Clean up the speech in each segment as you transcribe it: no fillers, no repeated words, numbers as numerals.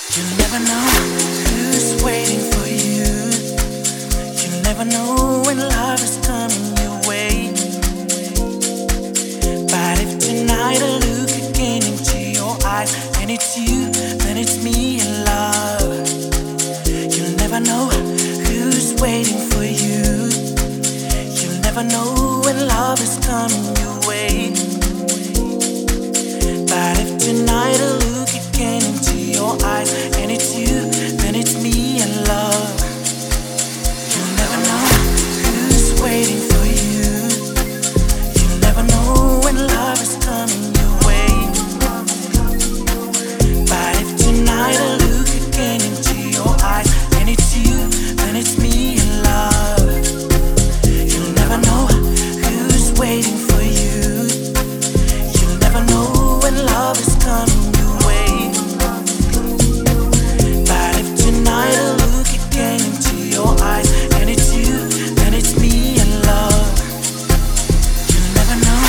You never know who's waiting for you. You never know when love is coming your way. But if tonight I look again into your eyes, and it's you, then it's me in love. You'll never know who's waiting for you. You'll never know when love is coming your way. But if tonight I look again into your eyes, and it's you, then it's me in love. You'll never know who's waiting for you. You'll never know when love is coming your way. But if tonight I look again into your eyes, and it's you, then it's me in love. You'll never know who's waiting for you. You'll never know when love is coming your way. But if tonight I look again into your eyes, and it's you, then it's me in love. You'll never know.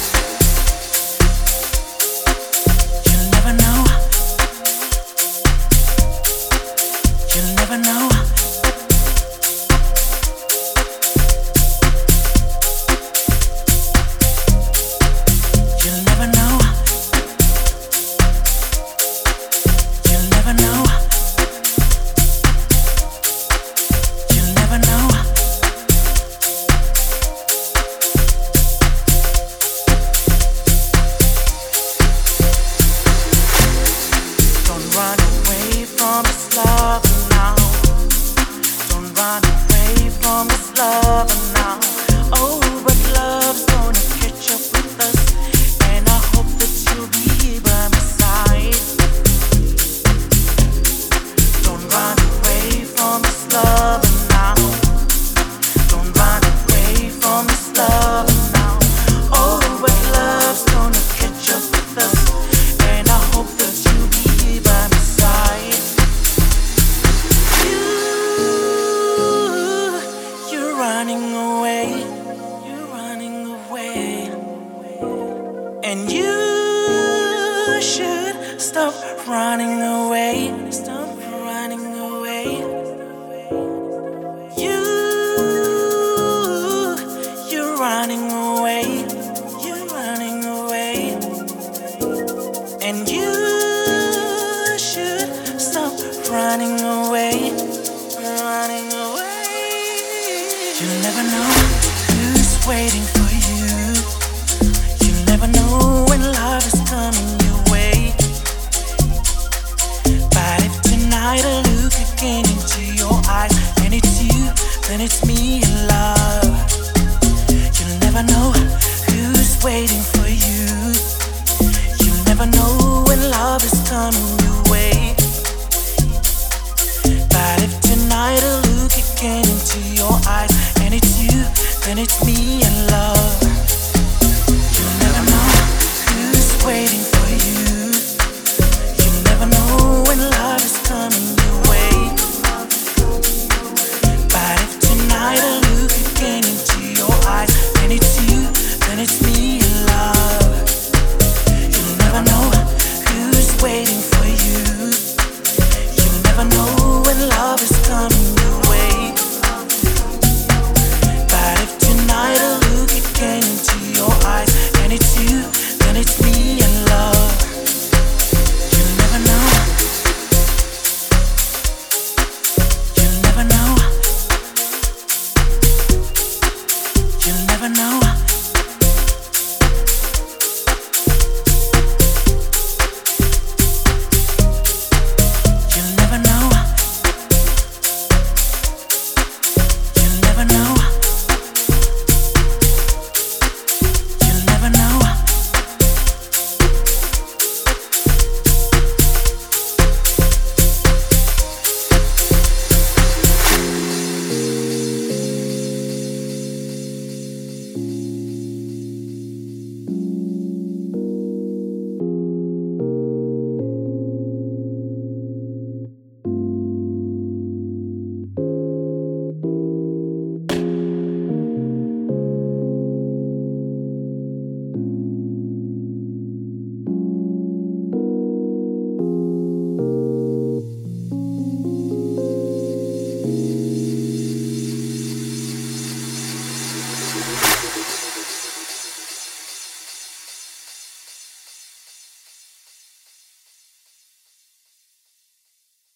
You'll never know. You'll never know. You'll never know. You'll never know. You'll never know. Don't run away from this love now. Don't run away from this love now. Oh, but love's gonna catch up with us, and I hope that you'll be by my side. Don't run away from this love now. Don't run away from this love now. Oh, but love's gonna catch up with us, and I hope that you'll be by my side. You're running away. You're running away. And you should stop running away. Stop running away. You're running away. You're running away. And you should stop running away. Running away. You'll never know who's waiting for you. You'll never know when love is coming your way. But if tonight I look again into your eyes, and it's you, then it's me in love. You'll never know who's waiting for you. You'll never know when love is coming your way. But if tonight I look again into your eyes, and it's you, then it's me in love.